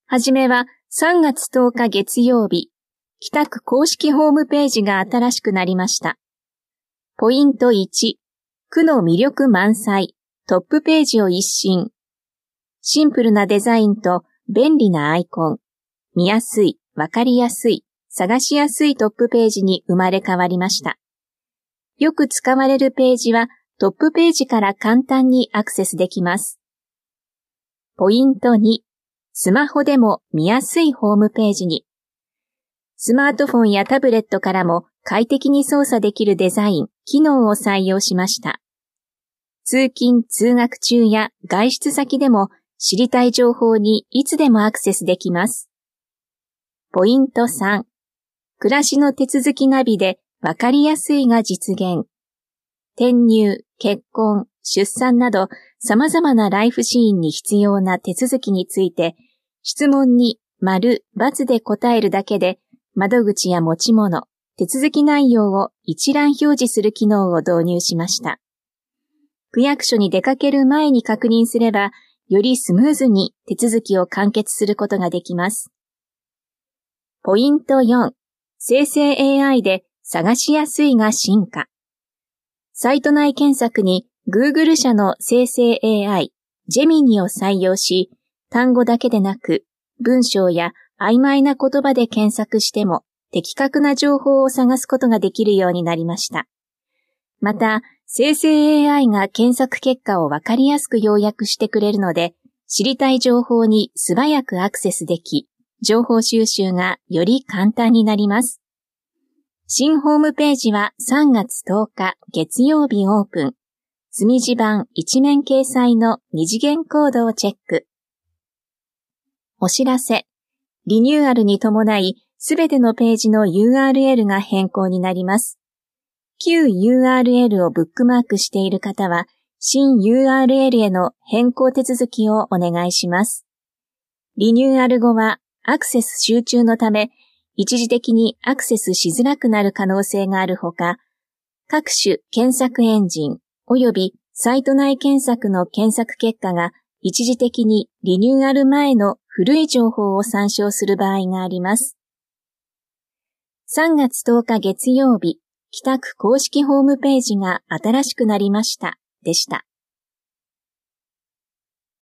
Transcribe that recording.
はじめは3月10日月曜日、北区公式ホームページが新しくなりました。ポイント1、区の魅力満載、トップページを一新。シンプルなデザインと便利なアイコン、見やすい、わかりやすい、探しやすいトップページに生まれ変わりました。よく使われるページはトップページから簡単にアクセスできます。ポイント2、スマホでも見やすいホームページに。スマートフォンやタブレットからも快適に操作できるデザイン、機能を採用しました。通勤・通学中や外出先でも知りたい情報にいつでもアクセスできます。ポイント3、暮らしの手続きナビでわかりやすいが実現。転入、結婚、出産など様々なライフシーンに必要な手続きについて質問に丸、×で答えるだけで窓口や持ち物、手続き内容を一覧表示する機能を導入しました。区役所に出かける前に確認すれば、よりスムーズに手続きを完結することができます。ポイント4、生成 AI で探しやすいが進化。サイト内検索に Google 社の生成 AI、ジェミニを採用し、単語だけでなく、文章や曖昧な言葉で検索しても的確な情報を探すことができるようになりました。また、生成 AI が検索結果をわかりやすく要約してくれるので、知りたい情報に素早くアクセスでき、情報収集がより簡単になります。新ホームページは3月10日月曜日オープン。墨字版一面掲載の二次元コードをチェック。お知らせ。リニューアルに伴い、すべてのページの URL が変更になります。旧 URL をブックマークしている方は、新 URL への変更手続きをお願いします。リニューアル後はアクセス集中のため、一時的にアクセスしづらくなる可能性があるほか、各種検索エンジン及びサイト内検索の検索結果が一時的にリニューアル前の古い情報を参照する場合があります。3月10日月曜日、北区公式ホームページが新しくなりました、でした。